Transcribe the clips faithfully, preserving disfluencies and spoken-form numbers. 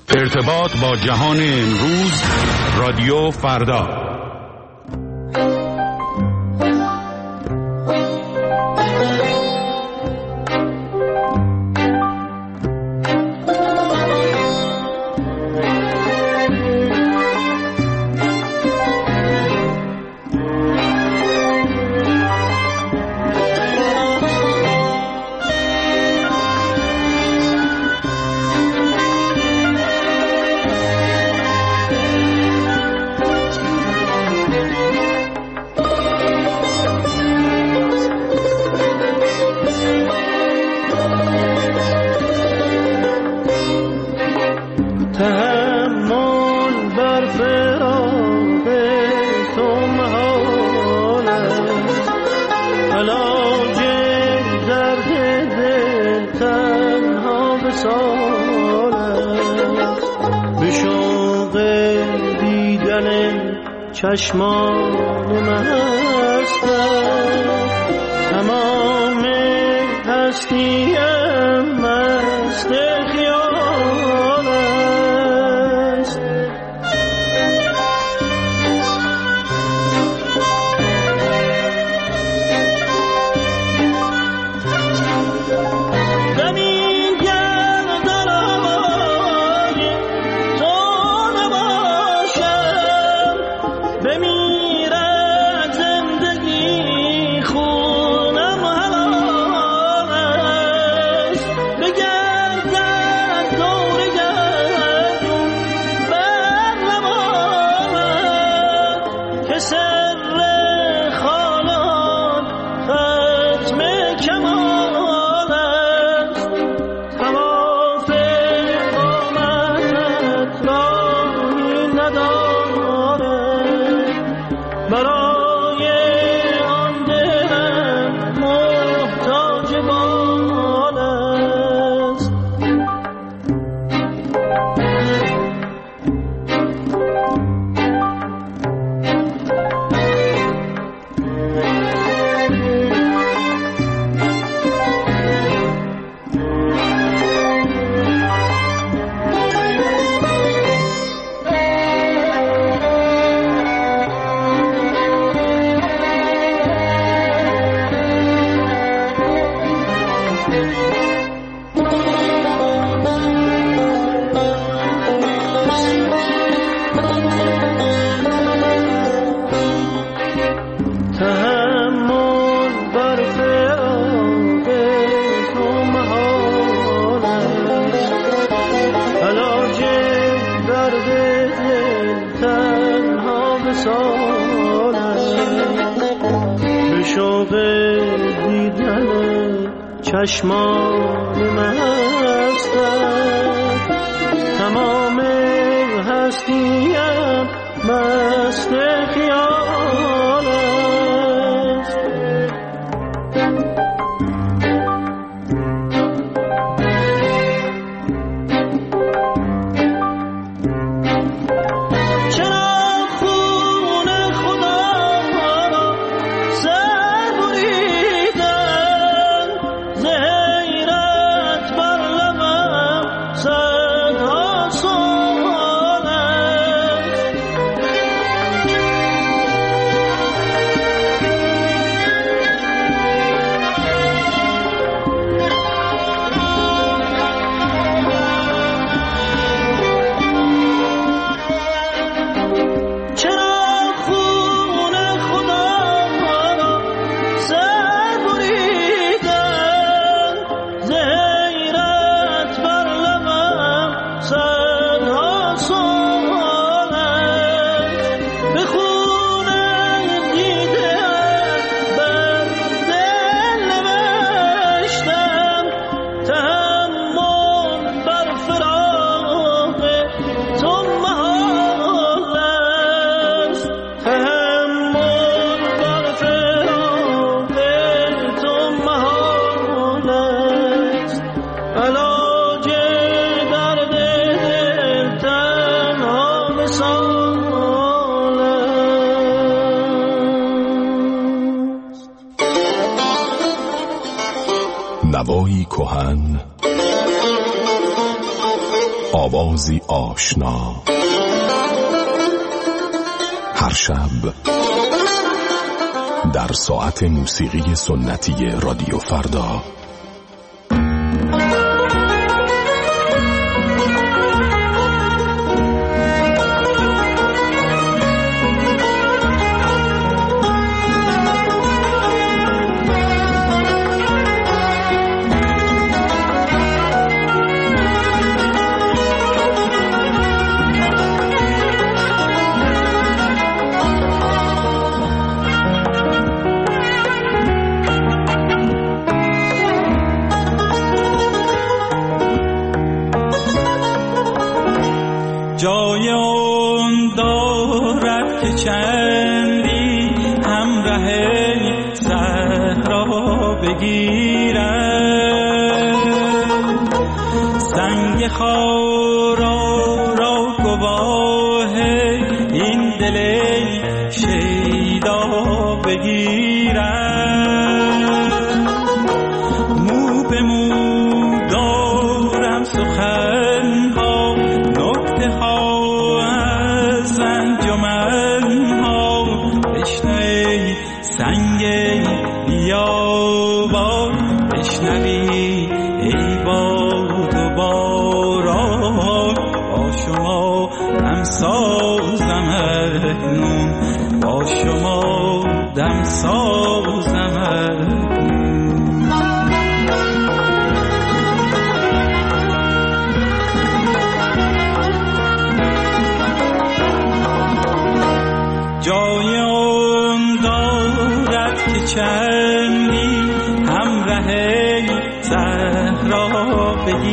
ارتباط با جهان امروز، رادیو فردا. چشمان مستم تمام هستیم مست خیال است. زمین گرد در هوای تو نباشم، بمیرد زندگی خونم حلال است. بگردد دور گردون بر نماند که سر خالان ختم کمال است. طواف آمدت راهی ندارد، برای آن دلم محتاج بال است. تحمل بر فراق تو محال است، علاج درد دل تنها وصال است. به شوق دیدن چشمان مستم تمام هستیم مست خیال است. چرا خون خدا را سر بریدن، ز حیرت بر لبم صدها سؤال است. چرا خون خدا را سر بریدن، ز حیرت بر لبم صدها سؤال است. به خون دیده بر دل نوشتم تحمل بر فراق تو محال است. تحمل بر فراق تو محال است، علاج درد دل تنها وصال است. نوایی کهن آوازی آشنا، هر شب در ساعت موسیقی سنتی رادیو فردا. جای اون دارد که چندی همراه صحرا بگیرد، سنگ خارا را گواه این دل شیدا بگیرد. مو به مو دارم سخن ها، نکته ها از انجمن ها، بشنوی سنگ بیابان، بشنوی ای باد و باران. با شما دم سازم اکنون، با شما دم سازم اکنون. جای اون دارد که چندی همراه صحرا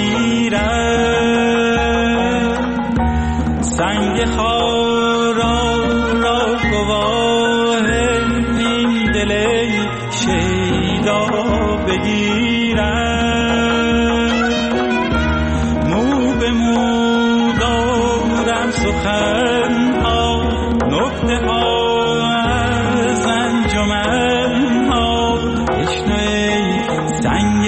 بگیرد، سنگ خارا را گواه این دل شیدا بگیرد. مو به مو دارم سخن ها، نکته ها از انجمن ها، بشنوی سنگ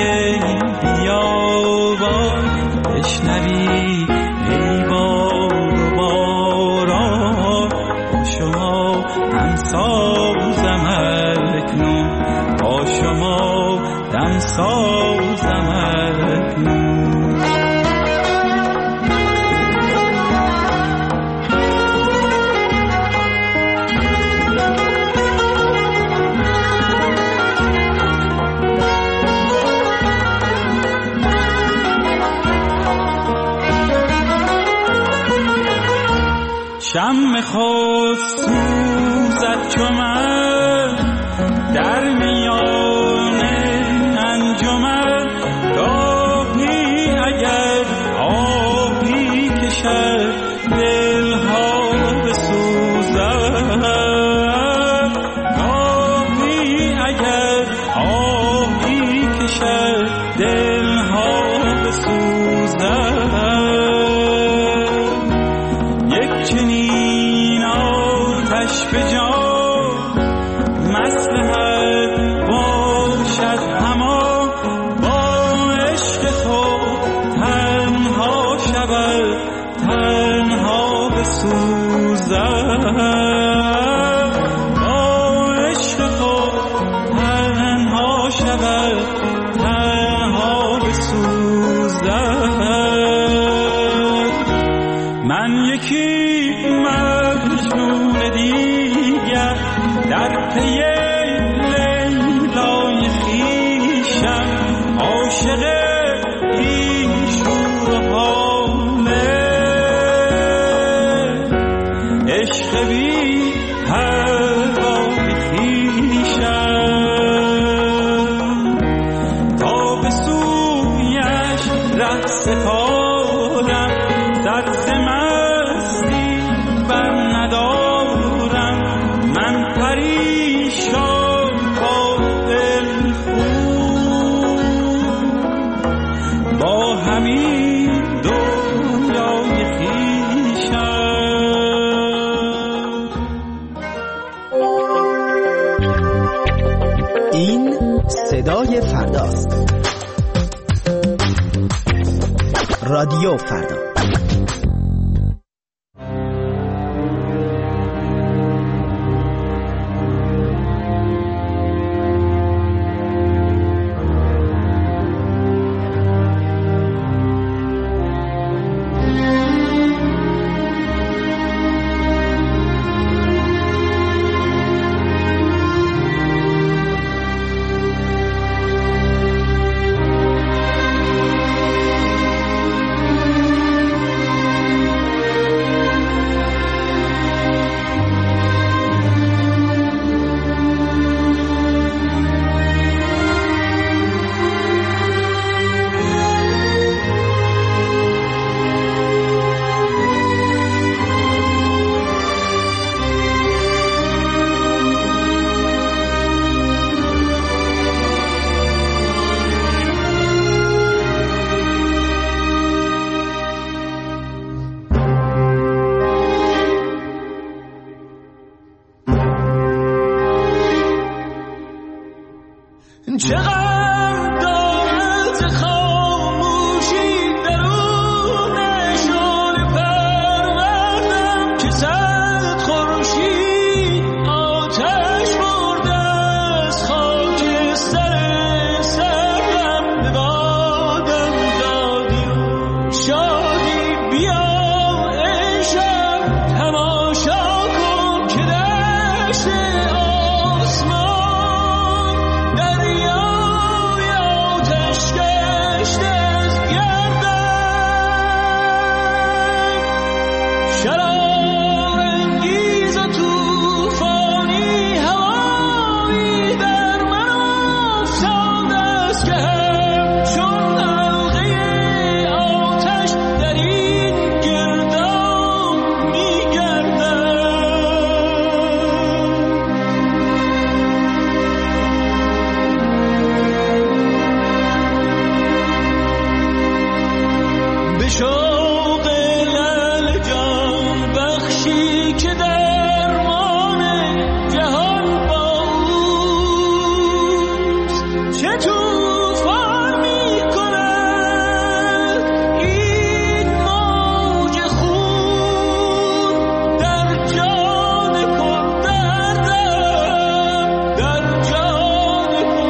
بیابان، بشنوی ای باد و باران. با شما دم سازم اکنون، با شما دم سازم اکنون. شم خود سوزد چو من در میان انجمن، گاهی اگر آهی کشد دلها بسوزد، گاهی اگر آهی کشد دلها بسوزد. چنین آتش به جان مصلحت باشد همان، با عشق خود تنها شود تنها بسوزد، با عشق خود تنها شود تنها بسوزد. من یکی مجنون دیگر در پی لیلای خویشم، عاشق این شور و حاله، عشق بی پروای خویشم. تا به سویش ره سپارم، صد ز مستی بر ندارم، من پریشان با دل خون، با همین دنیای خویشم. رادیو فردا.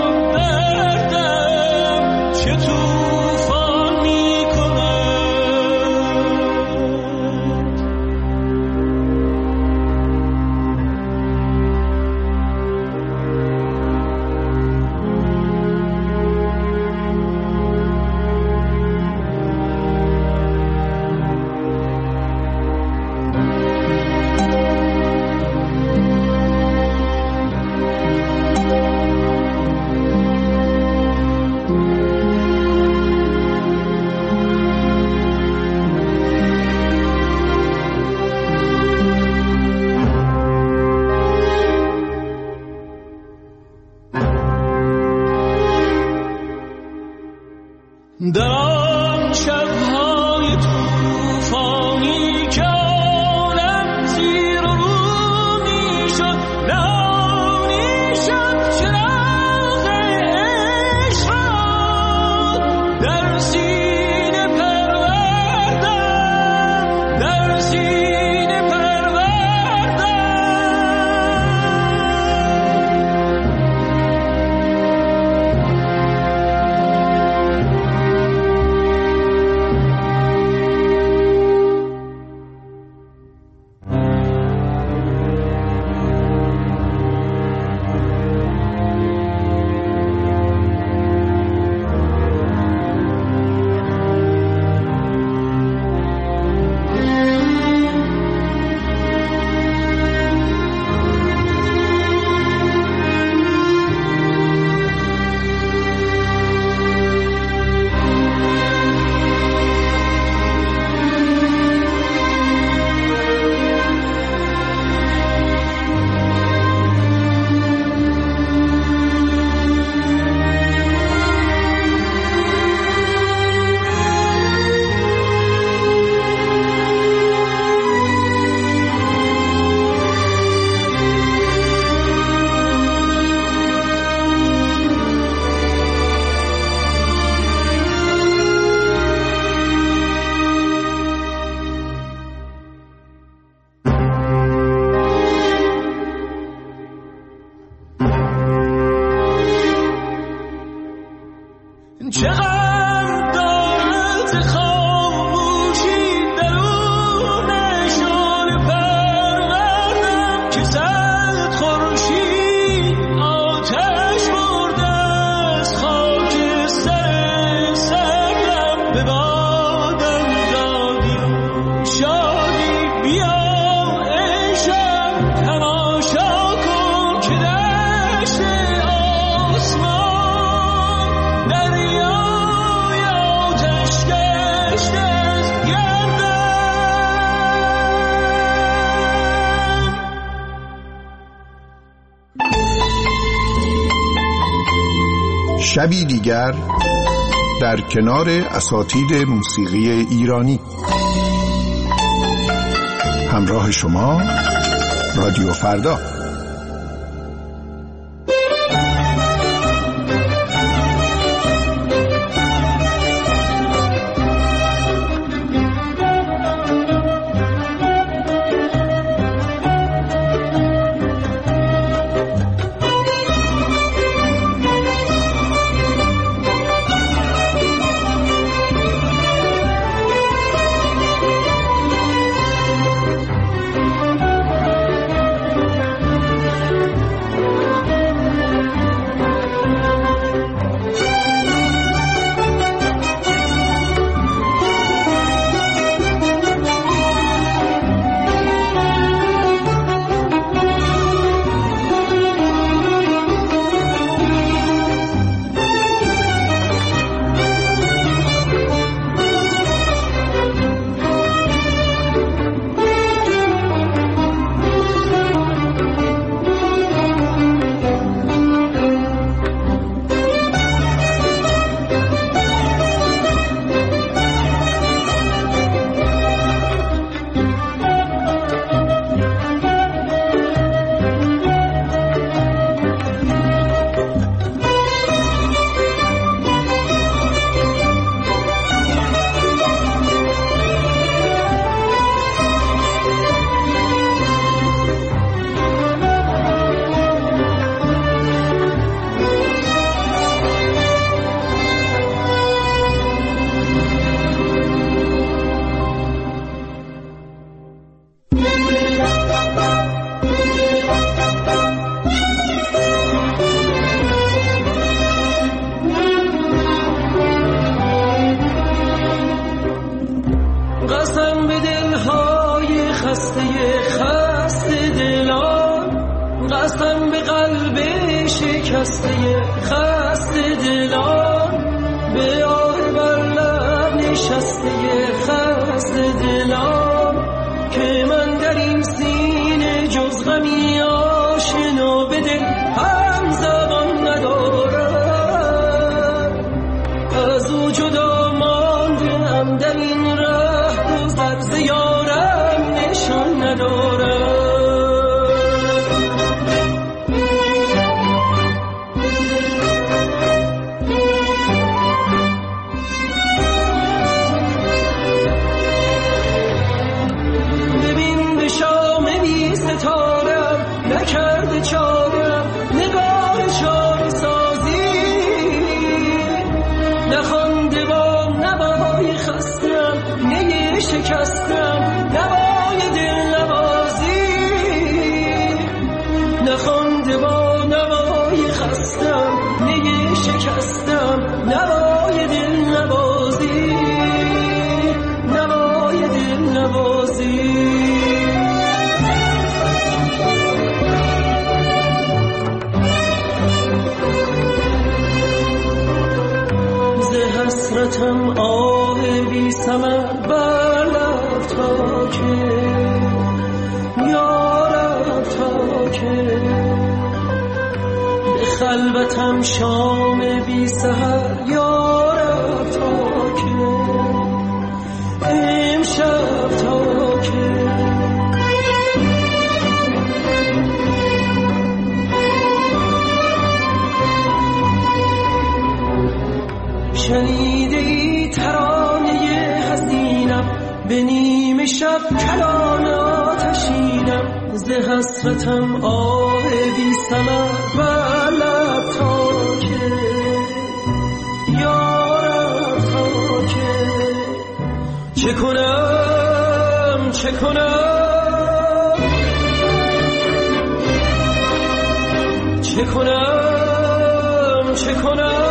که توفان میکنه شبی دیگر در کنار اساتید موسیقی ایرانی. همراه شما رادیو فردا. حسرتم آه بی ثمر بر لب تا که یارب تا که به خلوتم شام بی سحر یارب تا که امشب تا که شنیده ای ترانه حزینم به نیمه شب کلان آتشینم ز حسرتم آه بی ثمر بر لب تا که یارب تا که چه کنم چه کنم چه کنم چه کنم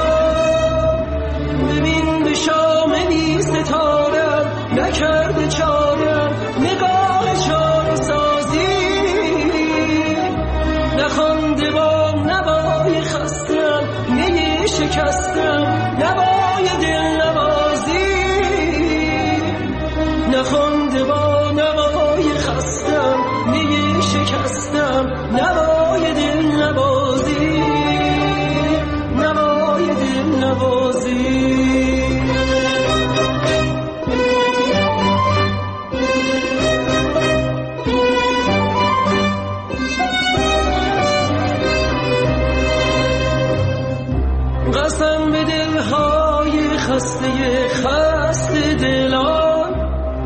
ببین به شام بی ستارم نکرده چارم نگاه چاره سازی نخوانده با نوای خستم نی شکستم نوای دل نوازی نخوانده با نوای خستم نی شکستم نوای دل نوازی نوای دل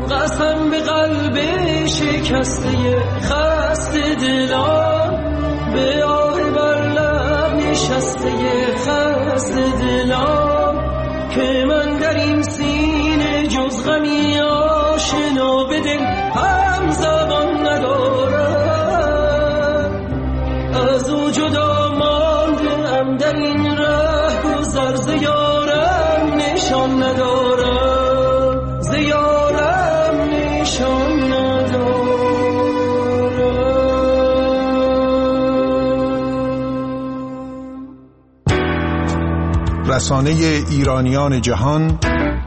قسم به قلب شکسته خسته دلان، به آه بر لب نشسته خسته دلان، که من در این سینه جز غمی آشنا به دل هم زبان ندارم. از او جدا مانده ام در این ره گذر، ز یارم نشان ندارم، ز یارم نشان ندارم. رسانه ایرانیان جهان،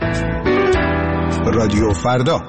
رادیو فردا.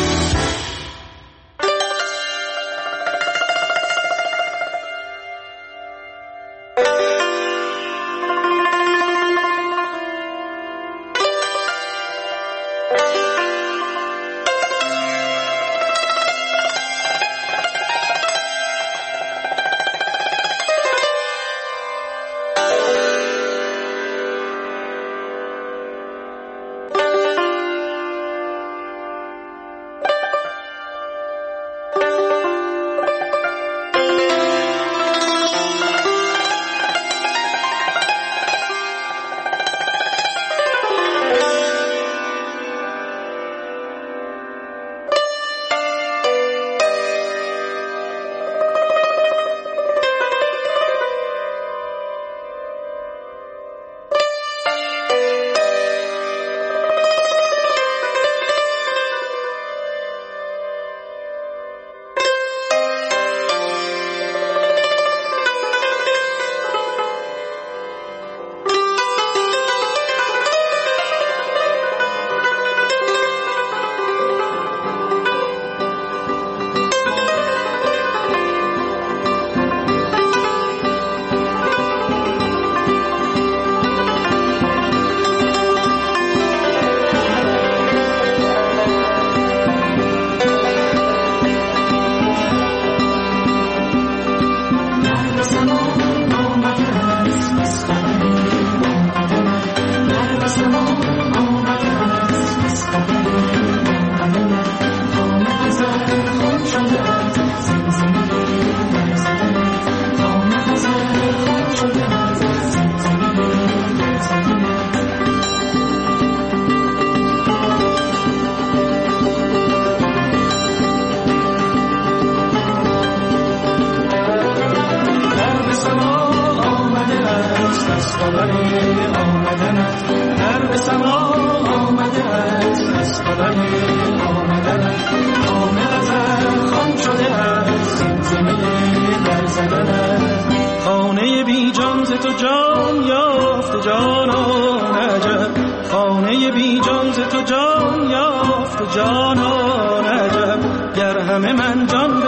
خانه بی جان ز تو جان یافت جانان عجب، خانه بی جان ز تو جان یافت جانان عجب. گر همه من جان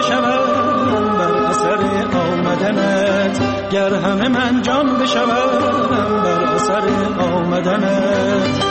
بشوم بر اثر آمدنت، گر همه من جان بشوم بر اثر آمدنت.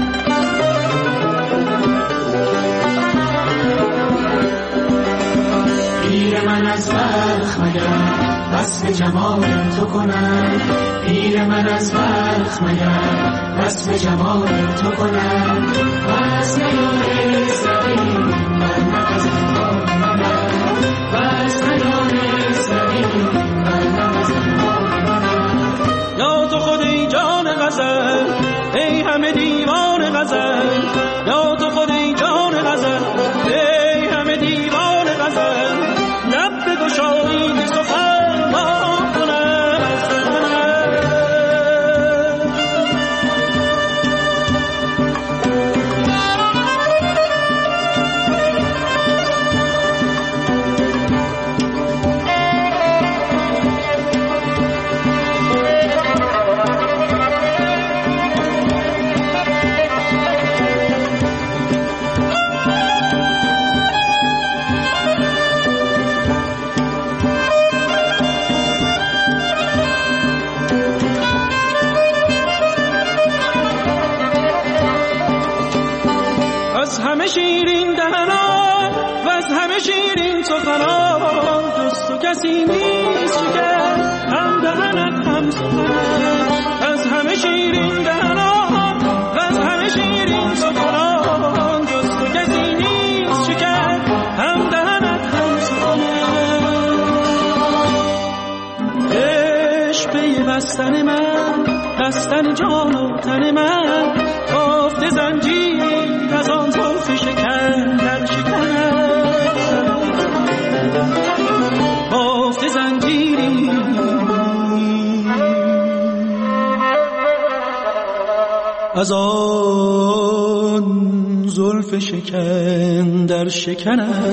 پیر من از بلخ مگر وصف جمال تو کنم، پیر من از بلخ مگر وصف جمال تو کنم. وز نیاره زمین بر نفس حال منم، وز نیاره زمین بر نفس حال منم. یا تو خود ای جان غزل، ای همه دیوان غزل، یا تو خود ای جان غزل، ای همه دیوان غزل. لب بگشایی که سخن ما کنم از دهنت. شیرین دهنان و از همه شیرین سخنان، جز تو کسی نیست شکر هم دهنت هم سخنت. از همه شیرین دهنان و از همه شیرین سخنان، جز تو کسی نیست بستن من، بستن جان و تن من، بافت زنجیری از آن زلف شکن در شکنم، بافت زنجیری از آن زلف شکن در شکنم.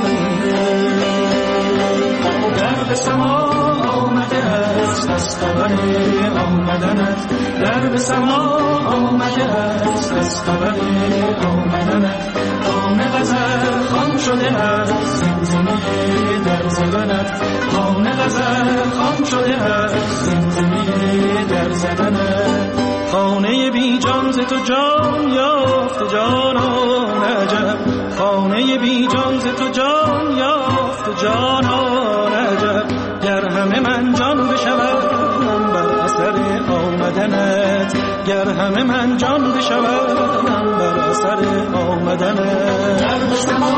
در به سما آمده است از خبر آمدنت، در به سما آمده است از خبر آمدنت، دام غزل خان شده است زمزمه در زدنت، دام غزل خان شده است زمزمه در زدنت. خانه بی جان ز تو جان یافت جانان عجب، خانه بی جان ز تو جان یافت جانان عجب، گر همه من جان بشوم بر اثر آمدنت، گر همه من جان بشوم بر اثر آمدنت. در به سما